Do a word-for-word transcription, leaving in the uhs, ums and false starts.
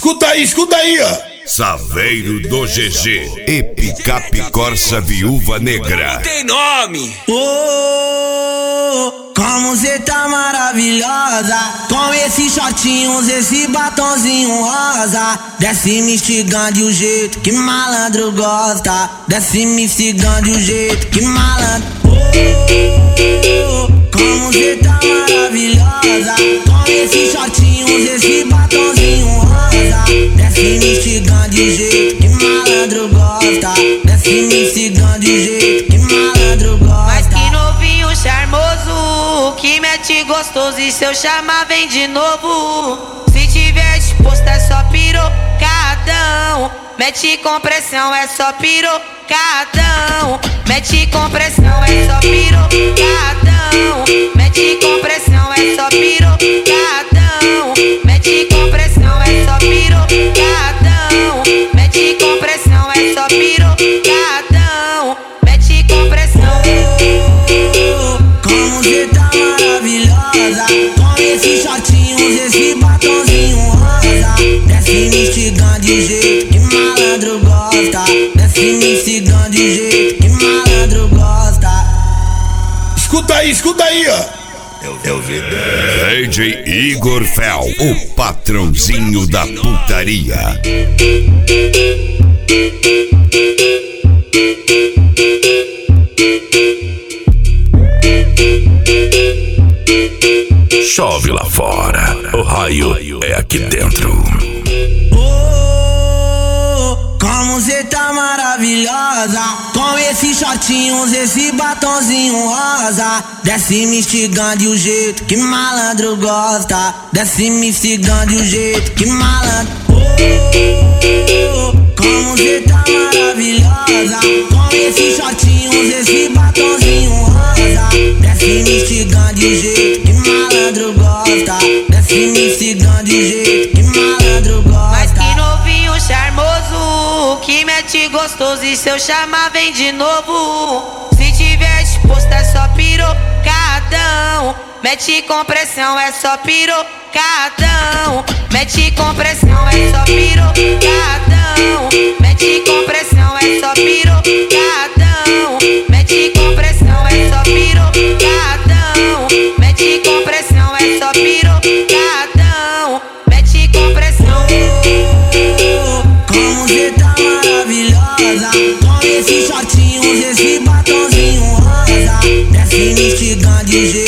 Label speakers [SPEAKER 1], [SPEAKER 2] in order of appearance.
[SPEAKER 1] Escuta aí, escuta aí, ó.
[SPEAKER 2] Saveiro do G G e Picape Corsa Viúva Negra.
[SPEAKER 1] Tem nome.
[SPEAKER 3] Oh, como cê tá maravilhosa, com esses shortinhos, esse batonzinho rosa. Desce me instigando o jeito que malandro gosta. Desce me instigando o jeito que malandro. Oh, como cê tá maravilhosa, com esses shortinhos, esse batonzinho rosa. Desce me instigando o jeito que malandro gosta. Desce me instigando o jeito que malandro gosta.
[SPEAKER 4] Mas que novinho charmoso, que mete gostoso, e se eu chamar vem de novo. Se tiver disposto é só pirocadão. Mete com pressão é só pirocadão. Mete com pressão é só pirocadão. Mete com pressão é só pirocadão. Mete com pressão é só pirocadão. Mete com pressão é só pirocadão. Mete com pressão.
[SPEAKER 3] Como cê tá maravilhosa, com esses shortinhos, esse batonzinho rosa. Desce me instigando o jeito que malandro gosta. Desce me instigando o jeito que malandro gosta.
[SPEAKER 1] Escuta aí, escuta aí, ó.
[SPEAKER 2] Eu vi. D J Igor Fel, o patrãozinho da putaria. Chove lá fora, o raio é aqui dentro.
[SPEAKER 3] Oh, como cê tá maravilhosa, com esses shortinhos, esse batonzinho rosa. Desce me instigando o jeito que malandro gosta. Desce me instigando o jeito que malandro. Oh, como cê tá maravilhosa, com esses shortinhos, esse batonzinho rosa. Desce me instigando o jeito que malandro gosta. Desce me instigando o jeito que malandro gosta.
[SPEAKER 4] Mas que novinho charmoso, que mete gostoso, e se eu chamar vem de novo. Se tiver disposto é só pirocadão. Mete com pressão é só pirocadão. Mete com pressão é só pirocadão. Mete com pressão é só pirocadão. Mete com pressão é só pirocadão. Mete com pressão é só pirocadão. Mete com pressão.
[SPEAKER 3] Como cê tá maravilhosa, com esses shortinhos, esse batonzinho rosa. Desce me instigando o jeito